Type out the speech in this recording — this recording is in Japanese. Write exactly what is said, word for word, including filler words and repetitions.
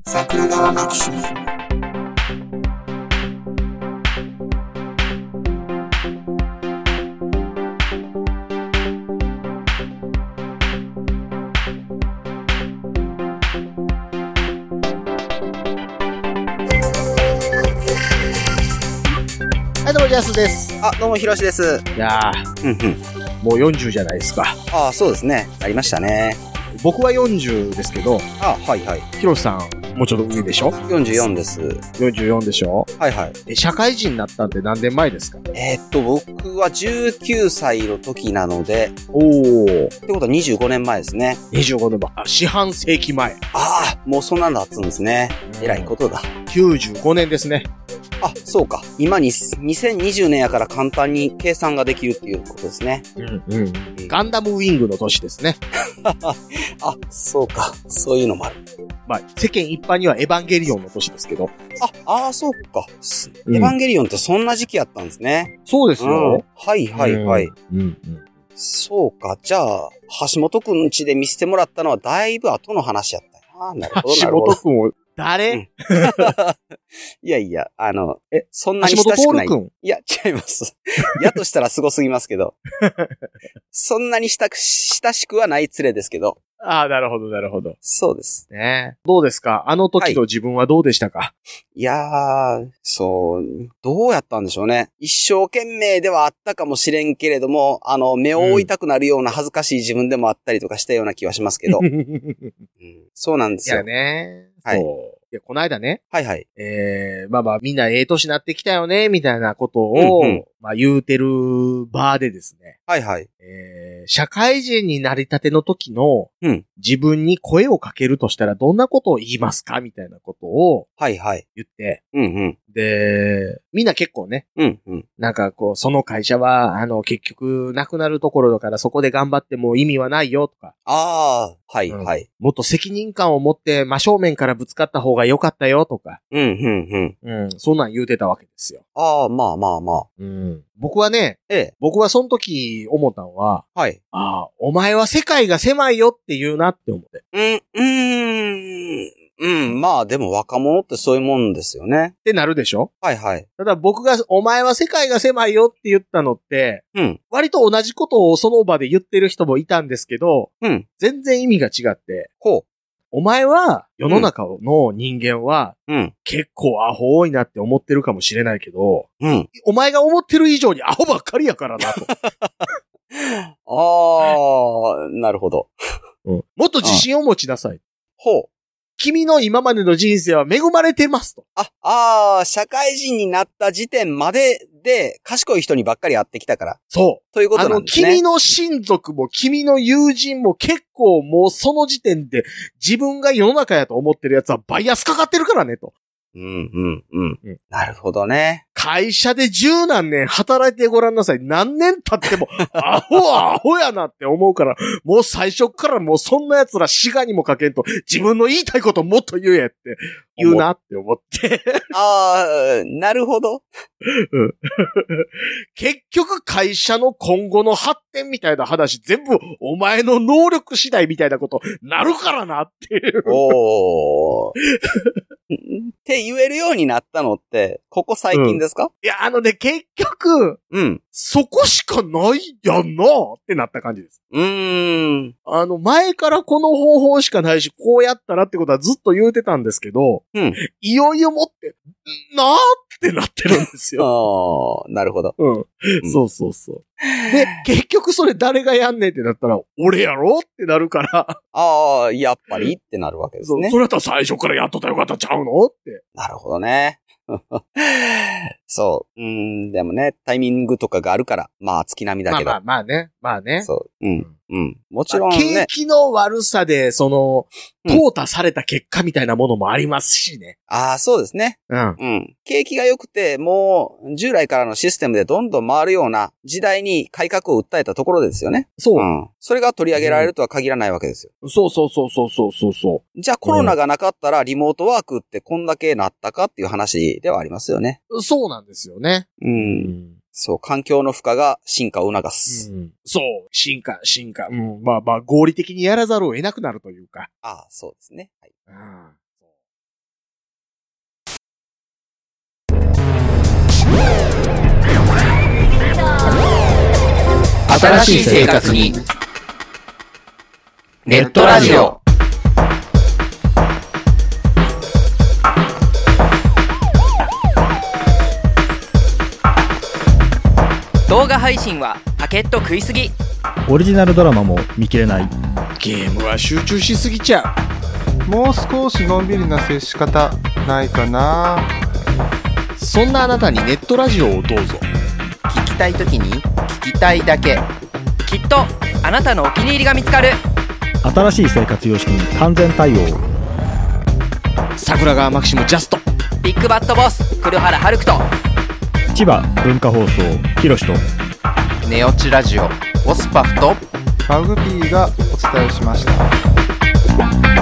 桜川マキシムはい、どうも、ジャスです。 あ、どうも、ひろしです。 いやー、うんうん、もうよんじゅうじゃないですか。 ああ、そうですね。ありましたね。 僕はよんじゅうですけど、 あはいはい。 ひろしさん、もうちょっと上でしょ ? よんじゅうよん です。 よんじゅうよんでしょはいはい。 え、社会人になったんって何年前ですか？ えー、っと、僕はじゅうきゅうさいの時なので、 おー。 ってことはにじゅうごねんまえですね。 にじゅうごねんまえ。あ、四半世紀前。 ああ、もうそんなの経つんですね。えらいことだ。 きゅうじゅうごねんですね。 あ、そうか。今に、にせんにじゅうねんやから簡単に計算ができるっていうことですね。 うんうん。ガンダムウィングの年ですね。 あ、そうか。そういうのもある。 まあ、世間一般にはエヴァンゲリオンの年ですけど。 あ、ああ、そうか、うん。エヴァンゲリオンってそんな時期やったんですね。 そうですよ。うん、 はいはいはい。 うんうん、 そうか。じゃあ、橋本くん家で見せてもらったのはだいぶ後の話やったよな。なるほどなるほど。 橋本くんを誰、うん、 いやいや、あの、え、そんなに親しくない。いや、違います。やとしたらすごすぎますけど。そんなに親しくはない連れですけど。 ああ、なるほど、なるほど。 そうです。 ね。どうですか？あの時の自分はどうでしたか？はい、 いやー、そう、どうやったんでしょうね。一生懸命ではあったかもしれんけれども、あの、目を覆いたくなるような恥ずかしい自分でもあったりとかしたような気はしますけど。うん、そうなんですよ。 いやね。 はい。 そういや、この間ね。 はいはい。 えー、まあまあみんなええ年なってきたよね、みたいなことを、うんうん、まあ言うてる場でですね。 はいはい。 えー、社会人になりたての時の、 うん、 自分に声をかけるとしたらどんなことを言いますかみたいなことを、 はいはい。 言って、 うんうん。 で、みんな結構ね、 うんうん。 なんかこう、その会社は、あの、結局、なくなるところだからそこで頑張っても意味はないよとか。 ああ、はいはい、うん。 もっと責任感を持って真正面からぶつかった方が良かったよとか。 うんうんうん。うん。そんなん言うてたわけですよ。 ああ、まあまあまあ。 うん。僕はね、 ええ。 僕はその時思ったのは、 はい。 ああ、お前は世界が狭いよって言うなって思って。 うん、うーん。うん、まあでも若者ってそういうもんですよね。 ってなるでしょ？ はいはい。 ただ僕が、お前は世界が狭いよって言ったのって、 うん。 割と同じことをその場で言ってる人もいたんですけど、 うん。 全然意味が違って、 ほう。 お前は世の中の人間は、 うん。 結構アホ多いなって思ってるかもしれないけど、 うん。 お前が思ってる以上にアホばっかりやからなと。 ああ、なるほど。 うん。もっと自信を持ちなさい。 ほう。 君の今までの人生は恵まれてますと。 あ、ああ、社会人になった時点までで、賢い人にばっかり会ってきたから。 そう。 ということなんですね。 あの、君の親族も君の友人も結構もうその時点で自分が世の中やと思ってるやつはバイアスかかってるからねと。 うんうんうん。うん、なるほどね。 会社で十何年働いてごらんなさい。何年経っても、アホはアホやなって思うから、もう最初からもうそんな奴ら死がにもかけんと、自分の言いたいこともっと言えって言うなって思って。 ああ、なるほど。 うん、結局会社の今後の発展みたいな話全部お前の能力次第みたいなことなるからなっていう。 おー。って言えるようになったのって、ここ最近ですか？うん、 いや、あのね、結局、 うん。 そこしかないやんなってなった感じです。 うーん。 あの、前からこの方法しかないし、こうやったらってことはずっと言うてたんですけど、 うん。 いよいよもって、なーってなってるんですよ。 ああ、なるほど。 うん。うん、そうそうそう。で、結局それ誰がやんねんってなったら、俺やろってなるから。 ああ、やっぱりってなるわけですね。 そう、それだったら最初からやっとったらよかったちゃうのって。 なるほどね。そう。うん、でもね、タイミングとかがあるから、まあ、月並みだけど。 まあまあまあね。まあね。 そう。うん。うん。もちろんね。 景気の悪さで、その、淘汰された結果みたいなものもありますしね。 うん、ああ、そうですね。 うん。 うん。景気が良くて、もう、従来からのシステムでどんどん回るような時代に改革を訴えたところですよね。 そう。 うん。それが取り上げられるとは限らないわけですよ。 うん、そうそうそうそうそうそうそう。 じゃあコロナがなかったらリモートワークってこんだけなったかっていう話ではありますよね。 そうなんですよね。 うん。うんそう、環境の負荷が進化を促す。 うん、そう、進化、進化。うん、まあまあ、合理的にやらざるを得なくなるというか。 ああ、そうですね。はい。 うん新しい生活にネットラジオ。 動画配信はパケット食いすぎ。 オリジナルドラマも見切れない。 ゲームは集中しすぎちゃう。もう少しのんびりな接し方ないかな。 そんなあなたにネットラジオをどうぞ。 聞きたいときに聞きたいだけ。 きっとあなたのお気に入りが見つかる。 新しい生活様式に完全対応。 桜川マキシムジャスト。 ビッグバットボス黒原遥人。 千葉文化放送ひろしとネオチラジオオスパフとマグピーがお伝えしました。